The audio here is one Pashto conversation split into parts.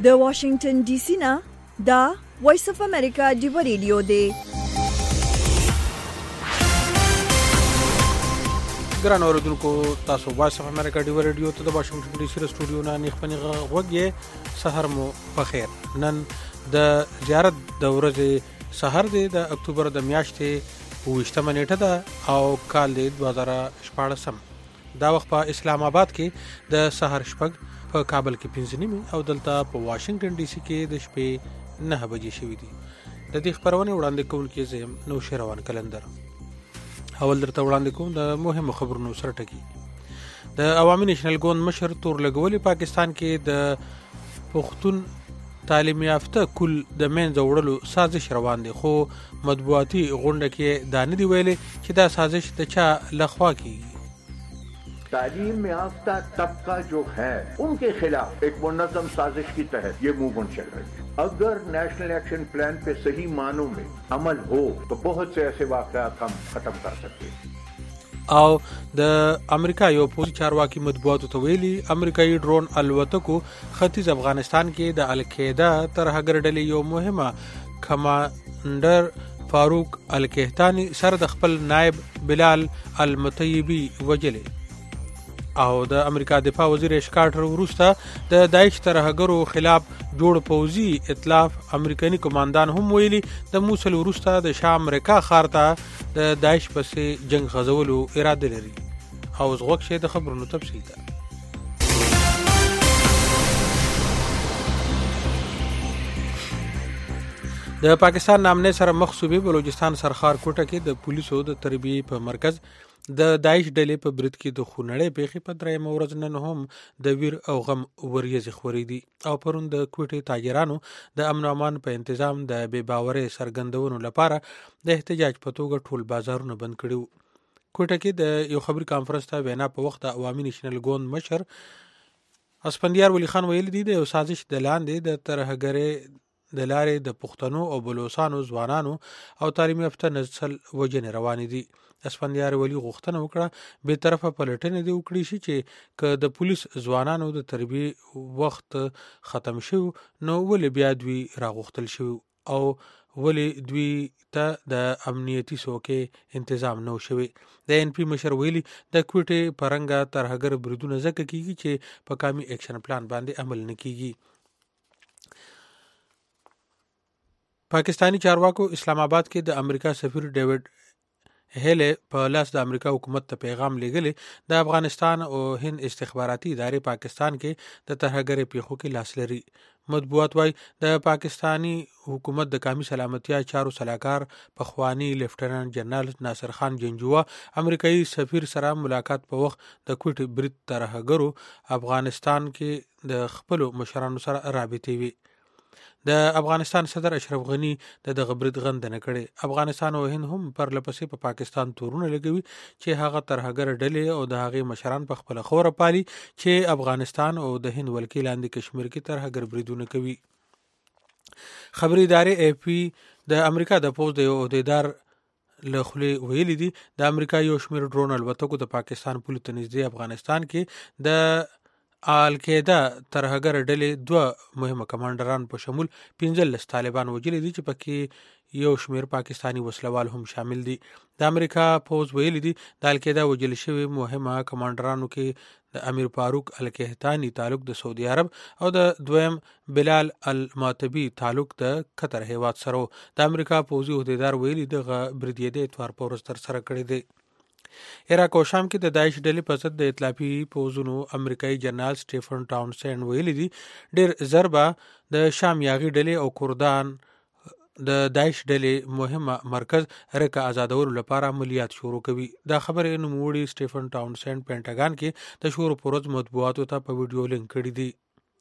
د واشنگټن ډي سي نه دا وایس اف امریکا دی ریډیو دی. ګران اوریدونکو تاسو وایس اف امریکا دی ریډیو ته د واشنگټن ډي سي سټوډیو نه نیخپنی غوږی سحر مو بخیر. نن د زیارت د ورځې سحر دی د اکتوبر د میاشتې 28 نیټه ده او کال دی 2014. دا وخت په اسلام آباد کې د سحر شپږ، په کابل کې 5 او دلته په واشنگټن ډي سي کې د شپې 9 بجې شوې دي. د دې خبرونه وړاندې کوونکی زم نو شروان کلندر. اول درته وړاندې کوم د مهمو خبرونو سره ټکی. د عوامي نېشنل ګوند مشر تور لګولي پاکستان کې د پښتون تعلیم یافته کل د منځ وړلو سازش روان دي، خو مطبوعاتي غونډه کې دا نه دی ویلي چې دا سازش د چا لخوا کیږي. تعلیم یافتہ طبقہ جو ہے ان کے خلاف ایک منظم سازش کی تحت یہ موومنٹ چل رہی ہے. اگر نیشنل ایکشن پلان پہ صحیح معنوں میں عمل ہو تو بہت سے ایسے واقعات ہم ختم کر سکتے ہیں. او د امریکا یو پولیس چارواکي مطبوعاتو ته ویلي امریکایي ډرون الوتکو ختیځ افغانستان کې د القاعده ترهګر ډلې یو مهمه کمانډر فاروق الکهتانی سره د خپل نائب بلال المطیبی وجلې. او د امریکا دفاع وزیر اشکارټر وروسته د داعش ترهګرو خلاف جوړ پوځي ائتلاف امریکایي کمانډان هم ویلي د موصل وروسته د شام رکا ښار ته د داعش پسې جنگ غزولو اراده لري. او زغوک شه د خبرونو تفصیل ده. د پاکستان نامنه سره مخ صوبې بلوچستان سرخار کوټه کې د پولیسو د تربیې په مرکز د داعش ډلې په برید کې د خونړې پیښې په درېیم ورځ نن هم د ویر او غم وریځې خورې دي. او پرون د کوټې تاجرانو د امن او امان په تنظیم د بې باورۍ څرګندونو لپاره د احتجاج په توګه ټول بازارونه بند کړي. کوټه کې د یو خبري کانفرنس ته وینا په وخت د عوامي نېشنل ګوند مشر اسفندیار ولی خان ویل دي د یو سازش د لاندې د ترهګرۍ د لارې د پښتنو او بلوچستانو ځوانانو او تعلیم یافته نسل وجنې روان دي. اسفندیار ولی غوښتنه وکړه به طرفه پلټنې دی وکړي شي چې که د پولیس ځوانانو د تربیې وخت ختم شو نو ولې بیا دوی راغوښتل شو او ولې دوی ته د امنیتي څوکۍ تنظیم نو شوی. د ان پی مشر ویلي د کوټې پرنګه ترهګر بریدونه ځکه کیږي چې په کامي اکشن پلان باندې عمل نه کیږي. پاکستانی چارواکو اسلام آباد کې د امریکا سفیر ډیوډ هیله په لاس د امریکا حکومت ته پیغام لېږلی د افغانستان او هند استخباراتي ادارې پاکستان کې د ترهګرۍ پیښو کې لاس لري. مطبوعات وايي د پاکستانی حکومت د قومي سلامتیا چارو سلاکار پخوانی لیفټننټ جنرال ناصر خان جنجوا امریکایي سفیر سره ملاقات په وخت د کوټ برید ترهګرو افغانستان کې د خپل مشرانو سره رابطې وي. د افغانستان صدر اشرف غنی د دغه برید غندنه کړې. افغانستان او هند هم پر لپسې په پاکستان تورونه لګوي چې هغه ترهګر ډلې او د هغې مشران په خپل خوره پالي چې افغانستان او د هند ولکې لاندې کشمیر کې ترهګر بریدونه کوي. خبري ادارې اف پی د امریکا د پوز د یو عہدیدار له خولې ویلي دي د امریکا یو شمېر ډرون الوتکو د پاکستان پولو ته نږدې افغانستان کې د القاعده ترهګر ډلې 2 مهمه کمانډران په شمول 15 طالبان وجلي دي چې پکې یو شمېر پاکستانی وسلوال هم شامل دي. د امریکا پوز ویلي دي د القاعده وجل شوی مهمه کمانډرانو کې د امیر فاروق الکهتانی تعلق د سعودي عرب او د دویم بلال المطیبی تعلق د قطر هیواد سره. د امریکا پوزي عہدیدار ویلي دغه بریدیه د اتوار په ورځ تر سره کړی دی. عراق او شام کې د داعش ډلې په ضد د ائتلافي پوځونو امریکایي جنرال سټیفن ټاونسند ویلي دي ډېر ضربه د شام یاغي ډلې او کردان د داعش ډلې مهمه مرکز رکا آزادولو لپاره عملیات شروع کوي. دا خبرې نوموړي سټیفن ټاونسند پینټاګان کې د شور پروز مطبوعاتو ته په ویډیو لینک کړی دی.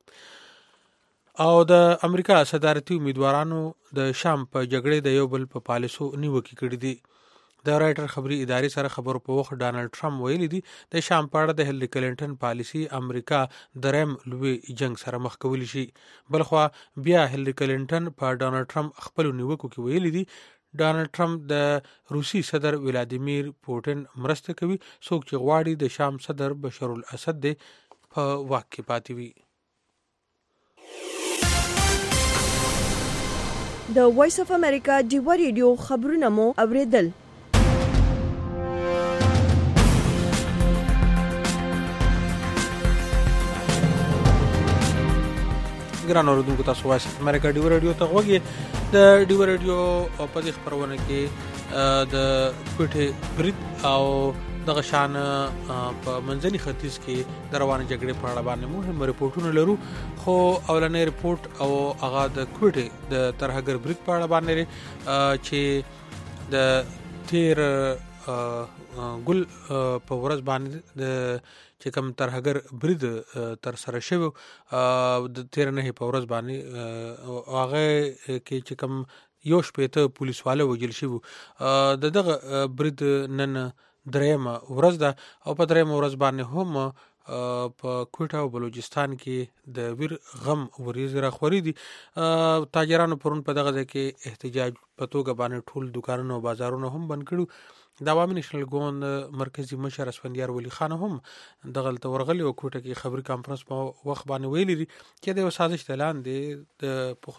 او د امریکا صدارتي امیدوارانو د شام په جګړې د یو بل په پالیسو نیوکې کړې دي. د رائټر خبري ادارې سره خبرو په وخت ډانلډ ټرمپ ویلي دي د شام په اړه د هیلری کلینټن پالیسي امریکا دریم لوی جنگ سره مخ کولی شي. بلخوا بیا هیلری کلینټن په ډانلډ ټرمپ خپل نیوکو کې ویلي دي ډانلډ ټرمپ د روسي صدر ولادیمیر پوټین مرسته کوي څوک چې غواړي د شام صدر بشار الاسد په واک کې پاتې وي. د وایس اف امریکا ډیوه ریډیو خبرونه مو اوریدل. ګران اوریدونکو تاسو وایس اف امریکا ډیوه ریډیو ته غوږی د ډیوه ریډیو په دې خبرونه کې د کوټه برید او دغه شان په منځني ختیځ کې د روانه جګړې په اړه باندې مهم ریپورتونه لرو. خو اولنې ریپورت او هغه د کوټه د ترهګر برید په اړه باندې چې د تیر ګل په ورځ باندې د چې کوم ترهګر برید تر سره شوی د تیر نه په ورځ باندې هغه کې چې کوم یو شپېته پولیسواله وژل شوی دغه برید نن درېمه ورځ ده او په درېمه ورځ باندې هم په کوټه او بلوچستان کې د ویر غم وریځ راخوري دي. تاجرانو پرون په دغه ځای کې احتجاج په توګه باندې ټول دکانونه او بازارونه هم بند کړو. د عوامي نېشنل ګوند مرکزی مشر اسفندیار ولی خان هم دغه ورغلی او کوټه کې خبري کانفرنس په وخت باندې ویلي دي چې د سازش اعلان دی د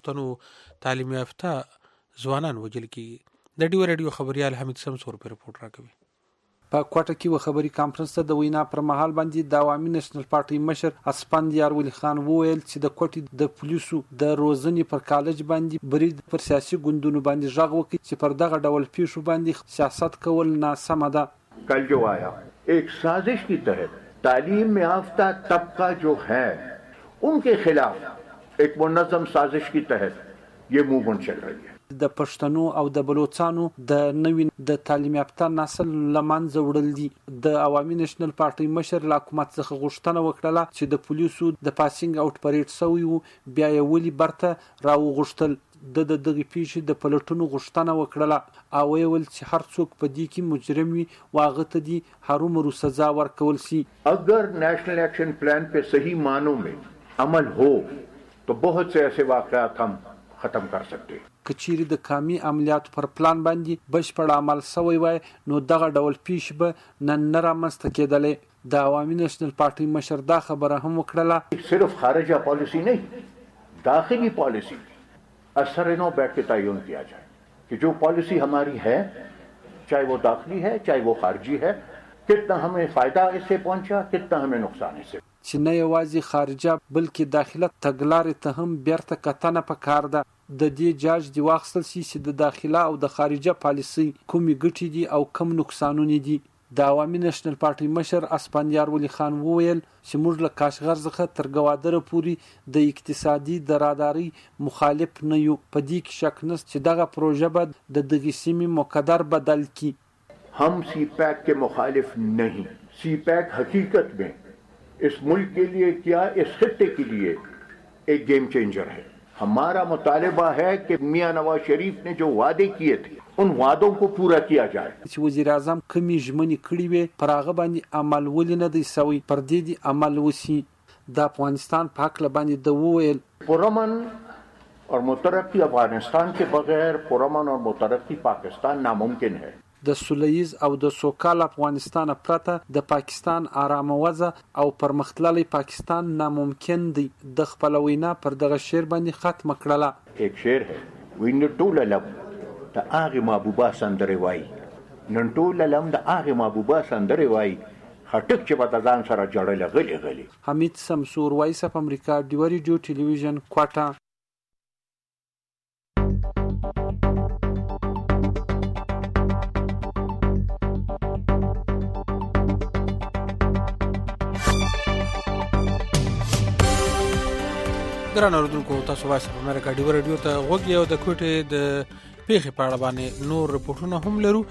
پښتنو تعلیم یافته ځوانان وجل کی. د ډیو ریډیو خبريال حمید سمسور په رپورت راکوي. په کوټه کې و خبري کانفرنس ته د وینا پر مهال باندې د عوامي نېشنل پارټي مشر اسفندیار ولی خان وویل چې د کوټې د پولیسو د روزنې پر کالج باندې برید پر سیاسي ګوندونو باندې ژغ وکړي چې پر دغه ډول پیښو باندې سیاست کول ناسمه ده. कल जो आया एक साजिश की तहत तालीम याफ्ता तबका जो है उनके खिलाफ एक मुनज़्ज़म साजिश की तहत ये मूवमेंट चल रही है. د پښتنو او د بلوچستانو د نوین د تعلیم یافته نسل لمنځه وړل دي. د عوامي نېشنل پارټي مشر له حکومت څخه غوښتنه وکړه چې د پولیسو د پاسینګ اوټ پریډ سوی بیا یې ولي برته راوغښتل. د دغه پیښې د پلټونو غوښتنه وکړه او ویل چې هر څوک په دې کې مجرم وي واغه ته دي هرومرو سزا ورکول شي. अगर नेशनल एक्शन प्लान पे सही मानों में अमल हो तो बहुत से ऐसे वाक़यात हम खत्म कर सकते हैं. کچيري د کامي عملیاتو پر پلان باندې بشپړ عمل شوی وای نو دغه ډول پیښ به نن نه رامنځته کېدلې. د عوامي نېشنل پارټي مشر دا خبره هم وکړه सिर्फ खारिजा पॉलिसी नहीं दाखिली पॉलिसी असर नौ बैठ के तयन किया जाए कि जो पॉलिसी हमारी है चाहे वो दाखिली है चाहे वो खारजी है कितना हमें फायदा इससे पहुंचा कितना हमें नुकसान इससे. چې نه یوازې خارجه بلکې داخله تګلارې ته هم بیرته کتنه پکار ده. د دې جاج دی واخستل شي چې د داخله او د خارجه پالیسي کومې ګټې دي او کم نقصانونه دي. د عوامي نېشنل پارټي مشر اسفندیار ولی خان وویل چې موږ له کاشغر څخه تر ګوادره پورې د اقتصادي دراداري مخالف نه یو. په دې کې شک نشته چې دغه پروژه به د دغه سیمې مقدر بدل کی. हम सी पैक के मुखालिफ नहीं. सी पैक हकीकत में इस मुल्क के लिए क्या इस खित्ते के लिए एक गेम चेंजर है. हमारा मुतालबा है कि मियां नवाज शरीफ ने जो वादे किए थे उन वादों को पूरा किया जाए. چې وزیر اعظم کمی ژمنې کړې وي پر هغه باندې عمل ولې نه دی سوی پر دې دی عمل وسی. د افغانستان په حق باندې د وویل पुरअमन और मुतरक्की अफगानिस्तान के बगैर पुरअमन और मुतरक्की पाकिस्तान नामुमकिन है. د سولیز او د سوکال افغانستان پرته د پاکستان آرام وضع او پرمختللی پاکستان ناممکن دی. د خپل وینا پر دغه شعر باندې ختم کړله. एक शेर है وین ټول لم د هغه محبوبه سندره وای نن ټول لم د هغه محبوبه سندره وای خټک چې په ځان سره جوړل غلي غلي. حمید سمسور وایس اف امریکا ډیو ریډیو ټلویزیون کوټه. ګران اوریدونکو تاسو وایس اف امریکا ډیو ریډیو ته غوږی او د کوټې د پیښې په اړه باندې نور رپورټونه هم لرو.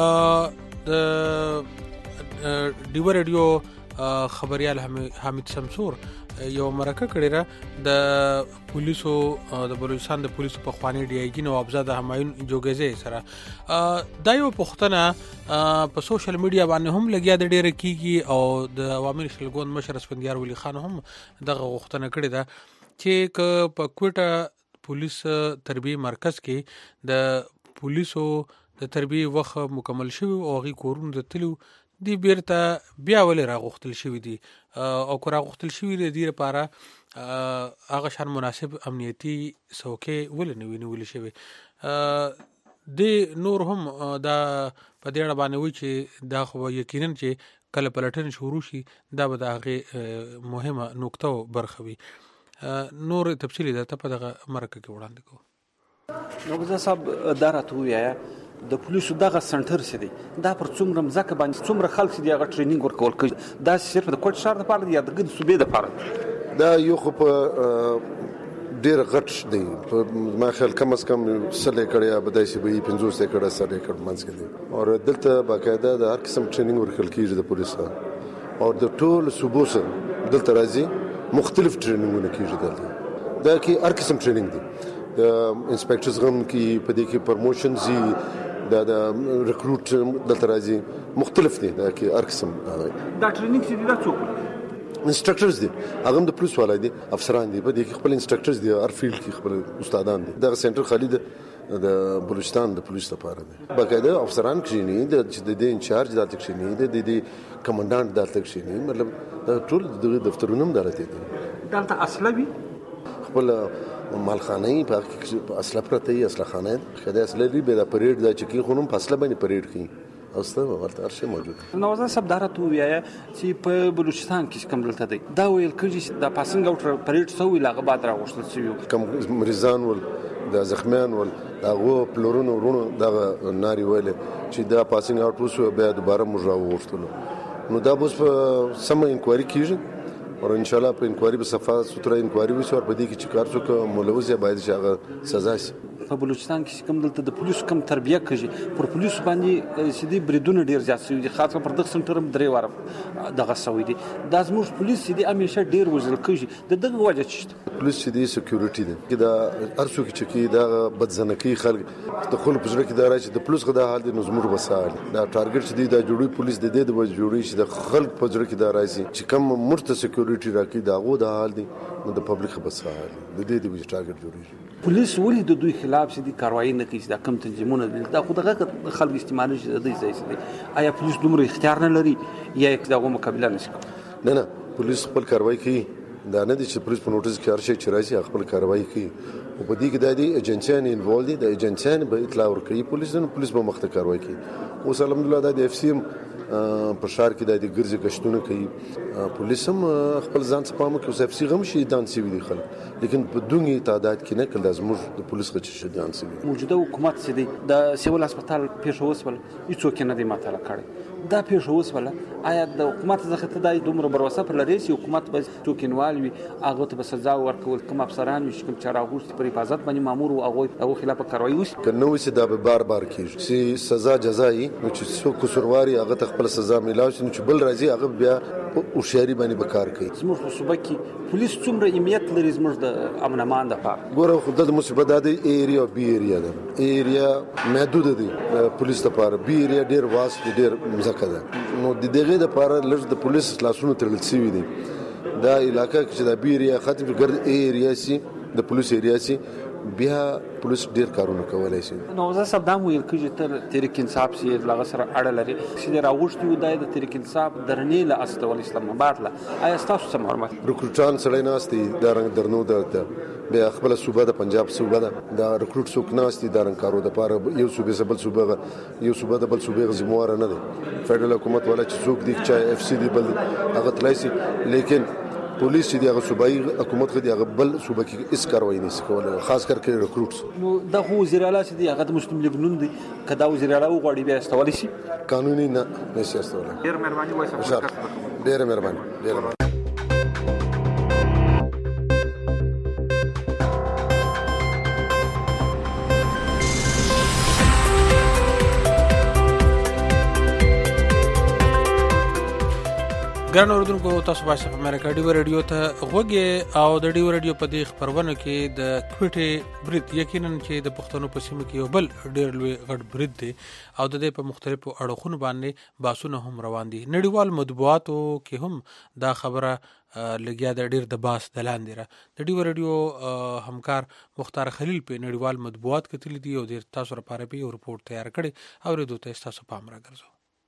د ډیو ریډیو خبريال حمید سمسور یو مرکه کړی را د پولیسو د بلوچستان د پولیسو په خوانی ډي آی جی نوابزاده همایون جوګزی سره دا یو پښتنه په سوشل میډیا باندې هم لګیا د ډیره کیږي او د عوامي نېشنل ګوند مشر اسفندیار ولی خان هم دغه غوښتنه کړې ده چې په کوټه پولیس تربیه مرکز کې د پولیسو د تربیه وخت مکمل شوی او غي کورونه د تلو دی بیرته بیا ولې راغوښتل شوي دي او که راغوښتل شوي دي دې لپاره هغه شان مناسب امنیتي څوکۍ ولې نه وي نیولې شوې د نور هم دا په دې اړه باندې وایي چې دا خو یقینا چې کله پلټنې شروع شي دا به د هغې مهمه نقطه او برخه وي نور تفصیلي درته په دغه مرکه کې وړاندې کوو نوبزه صاحب دا راته ووایه د پولیسو دغه سنټر چې دی دا پر څومره مځکه باندې څومره خلک چې دي هغه ټرینینګ ورکول کوي دا صرف د کوټ ښار دپاره دی یا د ګردې صوبې دپاره دا یو خو په ډېر غټ دی ما خیال کم از کم 100 ایکړ یا به داسې به 50 ایکړ 100 ایکړ منځ کې دی او دلته باقاعده د هر قسم ټرینینګ ورکول کېږي د پولیسو او د ټول صوبو سره دلته راځي مختلف ټرینینګونه کېږي دلته دا کې هر قسم ټرینینګ دی د انسپیکټرز غم کې په دې کې پروموشنز دا د ریکروټ دلته راځي مختلف دي دا کې هر قسم دا ټرینینګ چې دی دا څوک انسټرکټرز دي هغه د پولیس والای دي افسران دي په دې کې خپل انسټرکټرز دي هر فیلډ کې خپل استادان دي دا سنټر خالي د بلوچستان د پولیس لپاره دی باقاعده افسران کښینی د دې انچارج دالته کښینی د دې کمانډانټ دالته کښینی مطلب ټول د دفترونو هم دالته دي دالته اصلي خپل مالخانه په اصله پرته یې اصله خانه خدای اصله لري به د پریډ د چکی خونم فاصله باندې پریډ کوي اوسته ورته هر شی موجود نوازه صاحب دارته ویايه چې په بلوچستان کې کوم دلته دی دا ویل کېږي چې د پاسنګ اوټ پریډ سوې لاغه بعد راغوښتل شوی کوم مریضان ول د زخمیان ول داغه پلورونو ورونو دغه ناری ویل چې دا پاسنګ اوټ وسو بیا دوباره موږ راوښتلو نو دا اوس په سم انکوایري کیږي او ان شاء الله په انکوایري به صفه ستره انکوایري وشي او په دې کې چې کار څوک ملوث یا باید چې هغه سزا شي په بلوچستان کې کوم دلته د پولیسو کم تربیه کوي پر پولیسو باندې سیدي بریدونه ډیر زیات شوي دي خاصه پر دغه سنټرم درې واره دغه شوی دي دا زموږ پولیس سیدي همیشه ډیر وژل کوي د دغه وجه چې پولیس سیدي سکیورټي دی دا ارڅو کې دا بدزنکی خلک د خپل پزړه کې دا راځي د پولیس غدا حال دي نظمور وسال دا ټارګټ چې دی دا جوړي پولیس د دې د جوړي چې د خلک پزړه کې دا راځي چې کم مرته سکیورټي راکې دا غو د حال دي نو د پبلک بسال د دې د ټارګټ جوړي پولیس ولې د دوی خلاف سیدي کاروایی نه کوي دا کم تنظیمونه دا خو دغه خلک استعمالي چې د دې ځای سي آیا پولیس دومره اختیار نه لري یا دغه مقابله نشي نه پولیس خپل کاروایی کوي دا نه دي چې پولیس په نوټس کې هر شي چې راځي خپل کاروایی کوي او په دې کې د دې ایجنسیان انوالو دي د ایجنسیان به اطلاع ورکړي پولیس به مخته کاروایی کوي اوس الحمدلله د اف سی په شهر کې د ګرځي گشتونه کوي پولیس هم خپل ځان څخه پامه کوي اف سی غم شي دان سی وی خلک لیکن په دغه تعداد کې نه کله زموږ د پولیس غچ شي دان سی موجوده حکومت چې دی د سیول هسپتال پیښوس ول هیڅوک نه دی ماته کړی دا پیښوس ول آیا د حکومت څخه ته د دومره بروسه پر لري چې حکومت به څوکینوال وي هغه ته به سزا ورکول کوم افسران وي چې کوم چارغوست پر حفاظت باندې مامور او هغه خلاف کاروایی وشي کنه وي چې دا به بار کیږي چې سزا جزایي چې څوک قصورواري هغه ته خپل سزا ملاوي چې بل راځي هغه بیا او شهري باندې بکار کوي زموږ په صوبه کې پولیس څومره اهمیت لري زموږ د امن امان لپاره ګوره خو د مصیبت د ایریا بي ایریا ده ایریا محدود دي پولیس لپاره بي ایریا ډیر واسط ډیر مزکه ده نو د دغه لپاره لږ د پولیس لاسونو تړل شوی دي دا علاقہ چې د بي ایریا ختم ګرځي ایریا سي د پولیس ایریا سي بیا پولیس ډیر کارونه کولای شي نو زه سب دا ویل کېږي تر تحریک انصاف سي لغه سره اړه لري چې راغوښتي و د تحریک انصاف درنې له استول اسلام آباد له آیا تاسو سم معلومات ریکروټان سړی ناستي دا رنګ درنو درته بیا خپل صوبه د پنجاب صوبه دا ریکروټ څوک ناستي دا رنګ کارو د پاره یو صوبه سبل صوبه یو صوبه د بل صوبه غزموار نه دي فدرال حکومت ولا چې څوک دي چې اف سی دی بل هغه تلایسي لیکن پولیس چې دغه صوبایي حکومت خو دغه بل صوبه کې اس کاروایی نه کوله خاص کر کې ریکروټس نو د وزیر اعلی چې هغه د مسلم لیگ نوم دی کدا وزیر اعلی وغوړي بیا استوالي شي قانوني نه نشي استوالي ډیر مهرباني وایي ډیر مهرباني ګران اوردونکو تاسو باید په امریکا ډیو رادیو ته غوږی او د ډیو رادیو په دې خبرونه کې د کوټې برید یقینا چې د پښتنو په سیمه کې یو بل ډیر لوی غټ برید دی او د دې په مختلفو اړخونو باندې باسونه هم روان دي نړیوال مطبوعاتو کې هم دا خبره لګیا د ډیر د باس د لاندې را د ډیو رادیو همکار مختار خلیل په نړیوال مطبوعات کتلی دي او د تاسو لپاره به یو رپورټ تیار کړي او د دوی تاسو پام راګرځو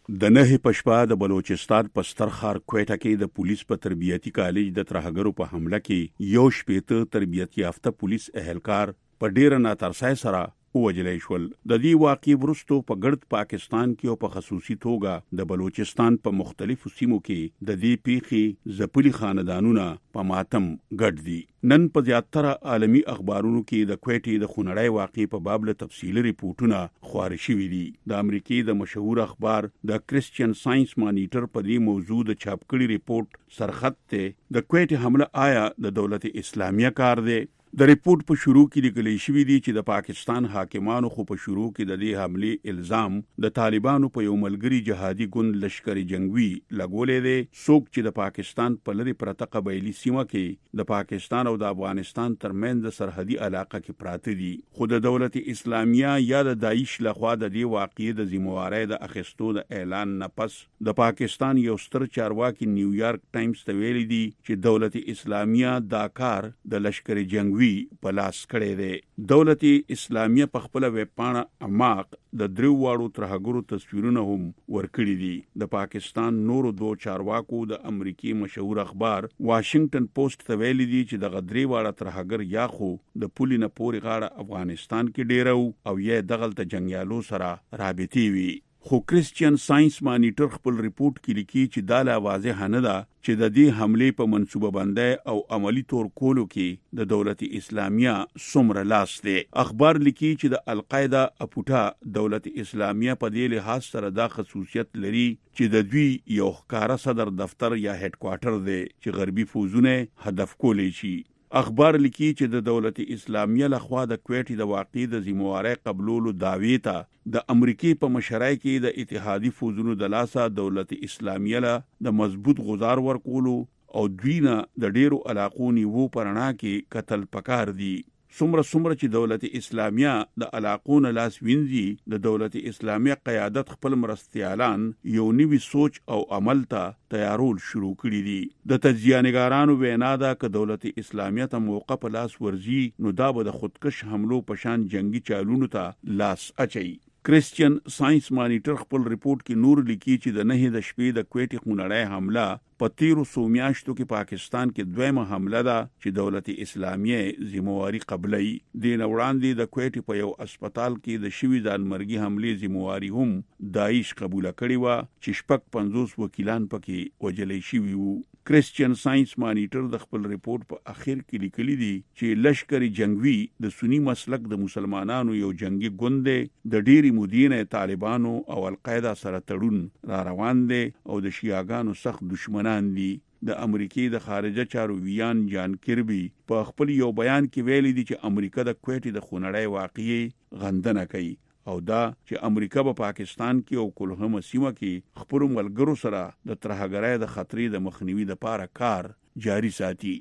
د 9 پښپا د بلوچستان په سترخار کوټه کې د پولیس په تربیتي کالج د ترهګرو په حمله کې یو شپېته تربیت یافته پولیس اهلکار په ډیر ناترسۍ سره ووجلې شول. د دې واقعې وروسته په ګرد پاکستان کې او په خصوصي توګه د بلوچستان په مختلفو سیمو کې د دې پیښې ځپلي خاندانونه په ماتم ګډ دي. نن په زیاتره عالمي اخبارونو کې د کوټې د خونړۍ واقعې په باب له تفصیلي ریپورتونه خپاره شوي دي. د امریکای د مشهور اخبار د کرسچین ساينس مانیټر په دې موضوع د چاپ کړي ریپورت سرخط ته د کوټې حمله آیا د دولت اسلامیه کار دی؟ د ریپورت په شروع کې لیکل شوی دی چې د پاکستان حاکمانو خو په شروع کې د دې حمله الزام د طالبانو په یو ملګری جهادي ګوند لشکري جنگوي لګولې دی. څوک چې د پاکستان په لری پرته قبایلی سیمه کې د پاکستان او د افغانستان ترمنځ سرحدي علاقه کې پراته دي. خو د دولت اسلامیه یا د داعش لخوا د دې واقعې د ذمہواری د اخیستو د اعلان نه پس د پاکستان یو ستر چارواکي نیویارک ټایمز ته ویلي دي چې دولت اسلامیه دا کار د لشکري جنگوي په لاس کړی دی. دولت اسلامیه په خپل ویب پاڼه اماق د دریو واړو ترهګرو تصویرونه هم ورکړي دي. د پاکستان نورو دوه چارواکو د امریکای مشهور اخبار واشنگټن پوسټ ته ویلي دي چې د غدری واړه ترهګر یا خو د پولی نه پوري غاړه افغانستان کې ډیرو او یې دغلت جنگیالو سره رابطي وي. خو کرسچین ساينس مانیټر خپل ریپورت کې لیکي چې دا لا واضح نه ده چې د دې حمله په منصوبه بندۍ او عملی تور کولو کې د دولت اسلامیه څومره لاس دی. اخبار لیکي چې د القاعده اپوټا دولت اسلامیه په دې لحاظ سره دا خصوصیت لري چې د دوی یو ښکارا صدر دفتر یا هډ کوارټر دی چې غربي فوزونه هدف کولی شي. اخبار لیکي چې د دولت اسلامیه لخوا د کوټې د واقعې د ذمہواری قبولولو دعوی ته د امریکای په مشرۍ کې د اتحادی فوزونو د لاسه دولت اسلامیه له د مضبوط غزار ورکولو او دوینه د ډیرو علاقو نیوو پرنا کې قتل پکار دي. څومره چې دولت اسلامیه د علاقو نه لاس وینځي د دولت اسلامیه قیادت خپل مرستیالان یو نوی سوچ او عمل ته تیارول شروع کړي دي. د تجزیه‌نګارانو وینا ده چې دولت اسلامیه ته موقع په لاس ورځي نو دا به د خودکش حملو په شان جنگي چالونو ته لاس اچي. کرسچین ساينس مانیټر خپل ریپورت کې نور لیکي چې د 9 د شپې د کوټې خونړۍ حمله په 13 میاشتو کې پاکستان کې دویمه حمله ده چې دولت اسلامیه ذمہواری قبلای. د وړاندې د کوټې په یو هسپتال کې د شوی ځانمرګي حمله ذمہواری هم داعش قبول کړی و چې شپږ 50 وکیلان پکې وجلې شوي وو. کرسچین ساينس مانیټر د خپل ریپورت په اخر کې لیکلي دي چې لشکري جنگوي د سنی مسلک د مسلمانانو یو جنگي ګوند د ډيري مدینه طالبانو او القاعده سره تړون را روان دي او د شیعاګانو سخت دشمنان دي. د امریکای د خارجه چارو ویان جان کربي په خپل یو بیان کې ویلي دي چې امریکا د کوټې د خونړۍ واقعې غندنه کوي او دا چې امریکا په پاکستان کې او کلهم سیمه کې خپل ملګرو سره د ترهګرۍ د خطرې د مخنیوي لپاره کار جاری ساتي.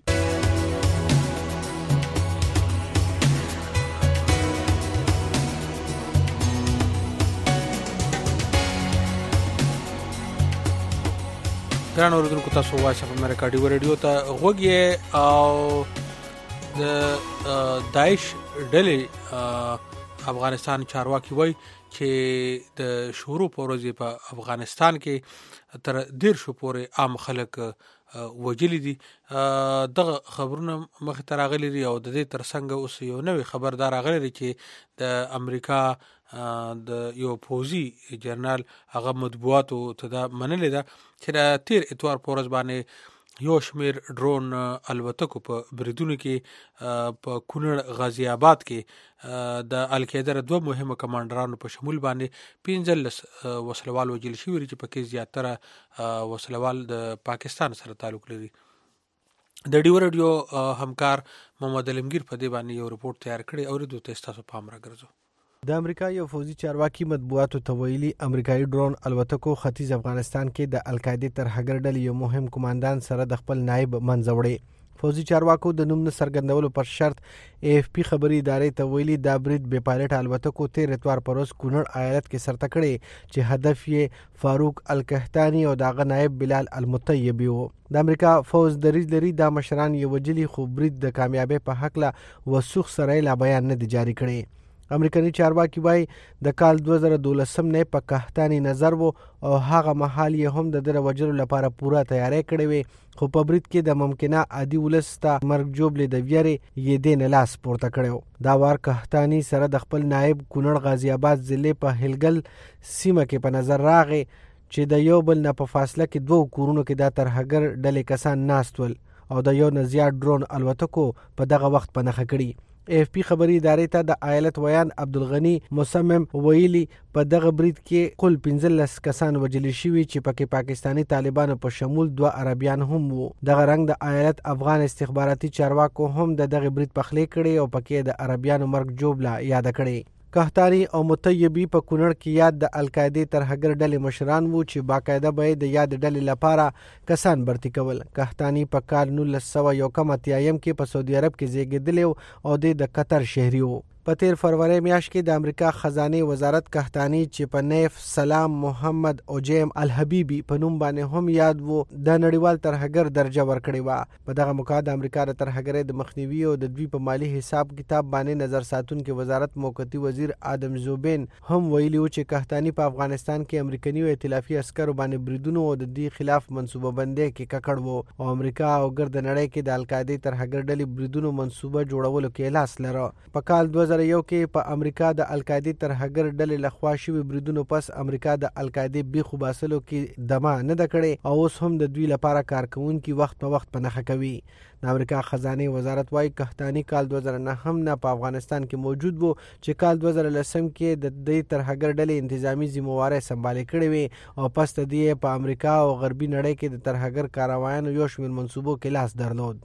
ګران اوریدونکو تاسو وایس اف امریکا ډیو ریډیو ته غوږی او د داعش ډلې افغانستان چارواکي وای چې د شورو پروژې په افغانستان کې تر 1.5 پورې عام خلک وجلی دي. دغه خبرونه مخ ته راغلي دي او د دې ترڅنګ اوس یو نوې خبردار راغلی دی چې د امریکا د یو پوزي جنرال هغه مطبوعاتو ته دا منلې ده چې د 13 اتوار پورز باندې یو شمیر ډرون الوتکو په بریدونو کې په کونړ غازی آباد کې د القاعده دوه مهمه کمانډرانو په شمول باندې 15 وسلوال وجل شوي چې پکې زیاتره وسلوال د پاکستان سره تعلق لري. د ډیو ریډیو همکار محمد علمگیر په دې باندې یو رپورت تیار کړی او د تاسو پام راګرځو. د امریکا یو فوزي چارواکي مطبوعاتو ته ویلي امریکایي ډرون الوتکو ختیځ افغانستان کې د القاعده ترهګر ډلې یو مهم کمانډان سره د خپل نائب منځوړي. فوزي چارواکو د نوم نه څرګندولو پر شرط AFP خبري ادارې ته ویلي دا برید بې پایلټ الوتکو 13 اتوار پروز کونړ ایالت کې سرته کړی چې هدف یې فاروق القحطاني او دغه نائب بلال المطیبي و. د امریکا فوز دریځ لري دا مشران یو وجلي خو برید د کامیابی په حق لا وسوخ سره لا بیان نه دی جاری کړی. امریکایي چارواکي وایي د کال 2012 نه په قحطاني نظر وو او هغه مهال یې هم د دره وجلو لپاره پوره تیاری کړې وي، خو په برید کې د ممکنه عادي ولس ته مرګ جوړې د ویرې یې دین لاس پورته کړو. دا وار قحطاني سره د خپل نائب کونړ غازی آباد ضلع په هلګل سیمه کې په نظر راغی چې د یو بل نه په فاصله کې 2 کورونو کې د ترهګر ډلې کسان ناست ول او د یو نه زیات ډرون الوتکو په دغه وخت په نښه کړي. AFP خبري ادارې ته د ایالت ویان عبدالغنی مصمم ویلي په دغه برید کې کل 15 کسان وژل شوي چې پکې پاکستانی طالبانو په شمول 2 عربیان هم وو. دغه رنګ د ایالت افغان استخباراتي چارواکو هم دغه برید پخلی کړي او پکې د عربیانو مرګ جوړه یاد کړي. قحطاني او مطیبي په کونړ کې یاد د القاعده ترهګر ډلې مشران وو چې باقاعده به د یاد ډلې لپاره کسان برتي کول. قحطاني په کال 1981 کې په سعودي عرب کې زیږیدلی او د قطر شهري وو. په تیر فروری میاشت کې د امریکا خزانه وزارت قحطاني چې په نیف سلام محمد اوجیم الحبیبی په نوم باندې هم یاد وو د نړیوال ترهګر درجه ورکړې و. په دغه موقع د امریکا د ترهګرۍ د مخنیوي او د دوی په مالی حساب کتاب باندې نظر ساتونکو وزارت موقتی وزیر آدم زوبین هم ویلي و چې قحطاني په افغانستان کې امریکایي او ائتلافي عسکرو باندې بریدونو او د دې خلاف منصوبه بندي کې ککړ وو او امریکا او ګرد نړۍ کې د القاعده ترهګر ډلې بریدونو منصوبه جوړولو کې لاس لره. په کال 2001 کې په امریکا د القاعده ترهګر ډلې لخوا شوی بریدونو پس امریکا د القاعده بیخو باسلو کې دمه نه د کړي او اوس هم د دوی لپاره کارکونکي وخت په وخت په نښه کوي. د امریکا خزانه وزارت وايي قحطاني کال 2009 هم نه په افغانستان کې موجود وو چې کال 2010 کې د دې ترهګر ډلې انتظامی ذمہواری سمبالې کړې وي او پس د دې په امریکا او غربي نړۍ کې د ترهګر کاروایانو یو شمېر منصوبو کې لاس درلود.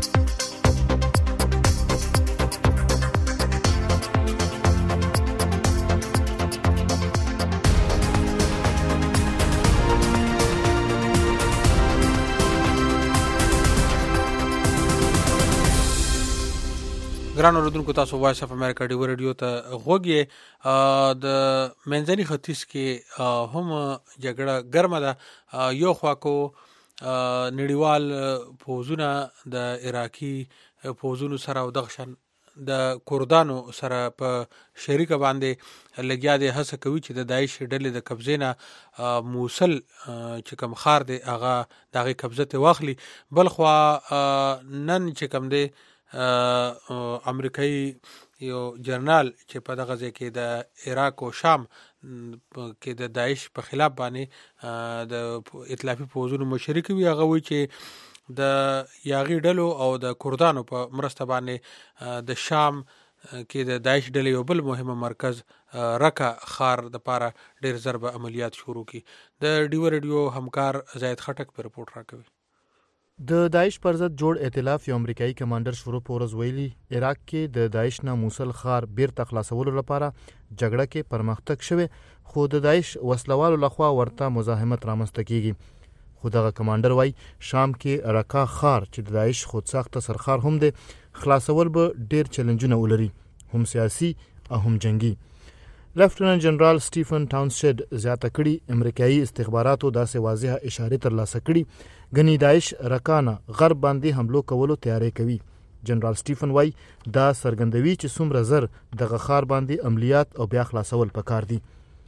ګران اوریدونکو تاسو وایس اف امریکا ډیو ریډیو ته غوږی. د منځني ختیځ کې هم جګړه ګرمه ده. یو خوا کو نړیوال پوځونه د عراقي پوځونو سره او دغشن د کردانو سره په شریکه باندې لګیا دي هڅه کوي چې د داعش ډلې د قبضې نه موصل چې کوم خار دی هغه دغه قبضه ته واخلي. بل خوا نن چې کوم دی امریکایي یو جنرال چې په دغه ځای کې د عراق او شام کې د داعش په خلاف باندې د ائتلافي پوځونو مشرک وي، هغه وایي چې د یاغي ډلو او د کردانو په مرسته باندې د شام کې د داعش ډلې یو بل مهمه مرکز رکا خار د پاره ډېر ضربه عملیات شروع کی. د ډیو ریډیو همکار زید خټک په رپورټ راکوي. د داعش پر ضد جوړ ائتلاف یو امریکایي کمانډر شروع پورز ویلي عراق کې د داعش نه موصل خار بیرته خلاصولو لپاره جګړه کې پرمختګ شوی، خو د داعش وسلوالو لخوا ورته مزاحمت رامنځته کیږي. خو دغه کمانډر وای شام کې رکا خار چې د داعش خودساخته سرخار هم دی خلاصول به ډیر چیلنجونه ولري، هم سیاسي او هم جنگي. لیفټیننټ جنرال سټیفن ټاونسید زیاته کړي امریکایي استخباراتو داسې واضحه اشاره ترلاسه کړي غنی داعش رکانه غرب باندې حملو کولو تیاری کوي. جنرال سټیفن وای دا سرګندوي چې څومره زر د غخار باندې عملیات او بیا خلاصول پکار دي.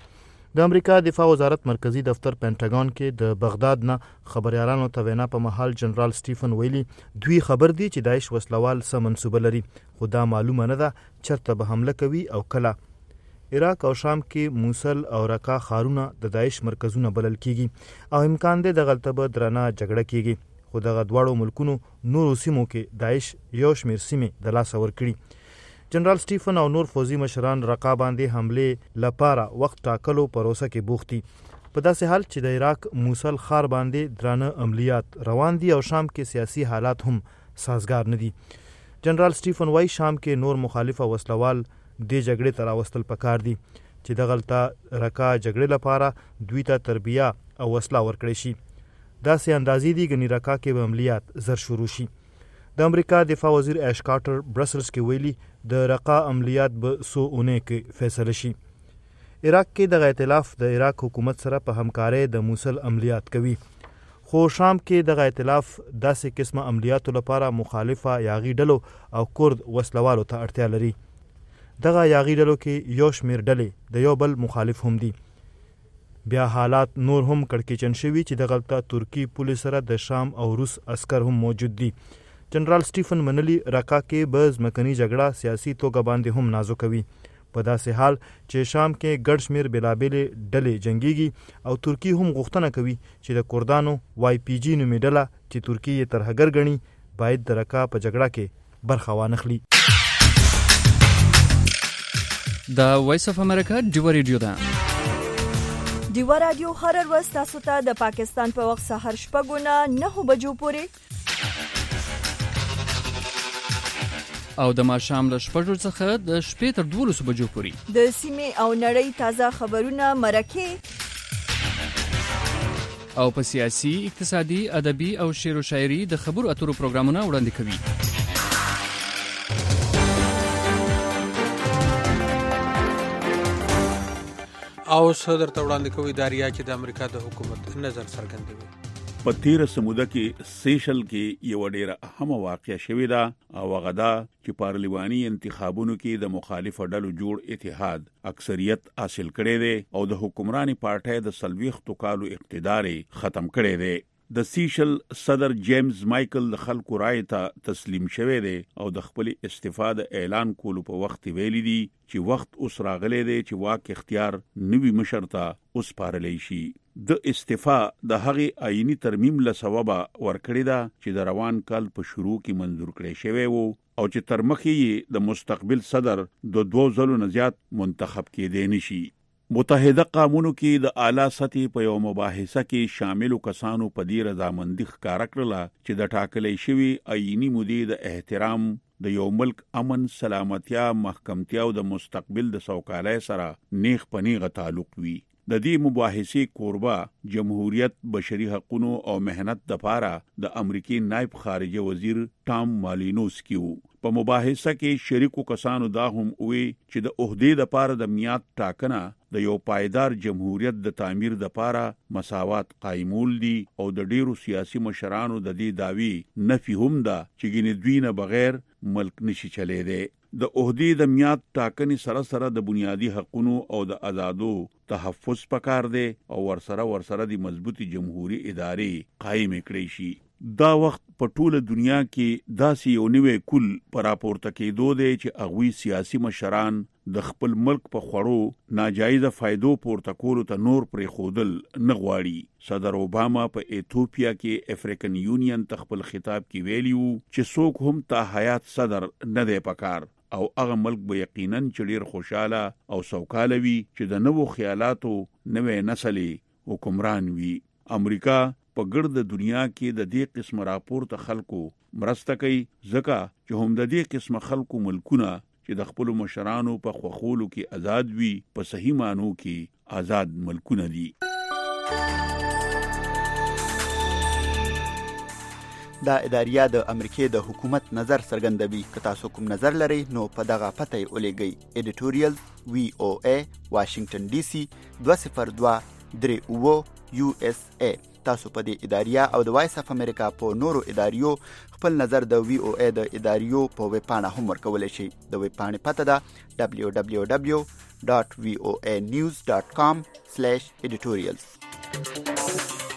د امریکا دفاع وزارت مرکزی دفتر پینټاګون کې د بغداد نه خبريالانو ته وینا په محل جنرال سټیفن ویلي دوی خبر دي چې داعش وسلوال سم منسوبه لري، خو دا معلومه نه ده چرته به حمله کوي او کله. عراق او شام کې موصل او رکا خارونه د داعش مرکزونه بلل کیږي او امکان دی د غلطه درنه جګړه کیږي، خو دغه دواړو ملکونو نورو سیمو کې داعش یو شمیر سیمې د لاس ور کړي. جنرال سټیفن او نور فوزي مشران رقا باندې حمله لپاره وخت ټاکلو پروسه کې بوختي. په داسې حال چې د عراق موصل خار باندې درانه عملیات روان دي او شام کې سیاسي حالات هم سازگار نه دي. جنرال سټیفن وای شام کې نور مخالفه وسلوال د جګړې تر اوستل پکار دي چې د غلطه رکا جګړې لپاره دوی ته تربیه او وسله ورکړي شي. داسې اندازې دي غنی رکا کې به عملیات زر شروع شي. د امریکا دفاع وزیر ایش کارټر برسلز کې ویلي د رقا عملیات به 100 اونۍ کې فیصله شي. عراق کې د ائتلاف د عراق حکومت سره په همکارۍ د موصل عملیات کوي، خو شام کې د ائتلاف داسې قسمه عملیاتو لپاره مخالفه یاغي ډلو او کرد وسلوالو ته اړتیا لري. دغه یاغي ډلو کې یو شمېر ډلې د یو بل مخالف هم دي. بیا حالات نور هم کړکېچن شوي چې دغلته ترکی پولیس سره د شام او روس عسکر هم موجود دي. جنرال سټیفن منلی رقا کې به ځمکني جګړه سیاسي توګه باندې هم نازکوي په داسې حال چې شام کې ګډ شمېر بېلابېلې ډلې جنګیږي او ترکی هم غوښتنه کوي چې د کردانو YPG نومې ډله چې ترکی یې ترهګر ګڼي باید د رقا په جګړه کې برخه وانخلي. د وایس اف امریکا ډیوه ریډیو ده. ډیوه رادیو هر ورځ تاسو ته د پاکستان په وخت سهار 6 نه 9 بجو پورې او د ماښام له 6 څخه د 12 تر 12 بجو پورې د سیمې او نړۍ تازه خبرونه مرکه او په سیاسي، اقتصادي، ادبي او شعر و شاعري د خبرو اترو پروګرامونه وړاندې کوي. او صدر ته وړاندې کوي داریا چې د امریکا د حکومت نظر څرګندوي. په تیر سموده کې سیشل کې یو ډیره اهمه واقعه شوې ده او هغه دا چې پارلماني انتخابونو کې د مخالفو ډلو جوړ اتحاد اکثریت حاصل کړي دي او د حکمراني پارټۍ د 40 کالو اقتدار ختم کړي دي. د سیشل صدر جیمز مایکل د خلکو رائے ته تسلیم شوی دی او د خپل استفاده اعلان کولو په وخت ویلي دي چې وخت اوس راغلی دی چې واک اختیار نوي مشر ته اوس پارلې شي. د استعفا د هغې آئینی ترمیم له سببه ورکړې ده چې د روان کال په شروع کې منظور کړی شوی وو او چې تر مخې د مستقبل صدر د 2 ځلو نه زیات منتخب کېدی نشي. متحده قومونو کې د اعلی سطحې په یو مباحثه کې شامل کسانو په دې رضامندي ښکاره کړله چې د ټاکلې شوی آئینی مودې د احترام د یو ملک امن، سلامتیا، محکمتیا او د مستقبل د سوکالۍ سره نیغ په نیغه تعلق وي. د دې مباحثې کوربه جمهوریت، بشري حقوقو او مهنت د پاره د امریکای نائب خارجه وزیر ټام مالینوسکی وو. په مباحثه کې شریکو کسانو دا هم وی چې د عہدې د پاره د میعاد ټاکنه د یو پایدار جمهوریت د تعمیر د پاره مساوات قائمول دي او د ډیرو سیاسي مشرانو د دې داوی نفي هم ده چې ګینه دوی نه بغیر ملک نشي چلے دی. د عہدې د میعاد ټاکنې سره سره د بنیادی حقوقو او د آزادو تحفظ پکار دی او ورسره د مضبوطی جمهوریت ادارې قائم کړي شي. دا وخت په ټوله دنیا کې داسې یو نوې کل پر راپورته کېدو دی چې اغوی سیاسي مشران د خپل ملک په خوړو ناجایزه فایدو پورته کولو ته نور پرې خودل نه غواړي. صدر اوباما په ایتھوپیا کې افریقن یونین ته خپل خطاب کې ویلیو چې څوک هم تا حیات صدر نه دی پکار او هغه ملک به یقینا چډیر خوشاله او سوکاله وي چې د نوو خیالاتو نوې نسل حکمران وي. امریکا په ګرد دنیا کې د دې قسم راپورته خلکو مرسته کوي ځکه چې هم د دې قسم خلکو ملکونه چې د خپل مشرانو په خوخولو کې آزاد وي په صحیح مانو کې آزاد ملکونه دي. دا اداریه د امریکای د حکومت نظر څرګندوي. که تاسو کوم نظر لرئ نو په دغه پته یې ولېږئ. ایډیټوریال VOA واشنگټن DC 20238 USA. تاسو په دې اداریه او د وایس اف امریکا په نورو اداریو خپل نظر د VOA د اداریو په ویب پاڼه هم ورکولی شئ. د ویب پاڼې پته ده www.voanews.com/editorials.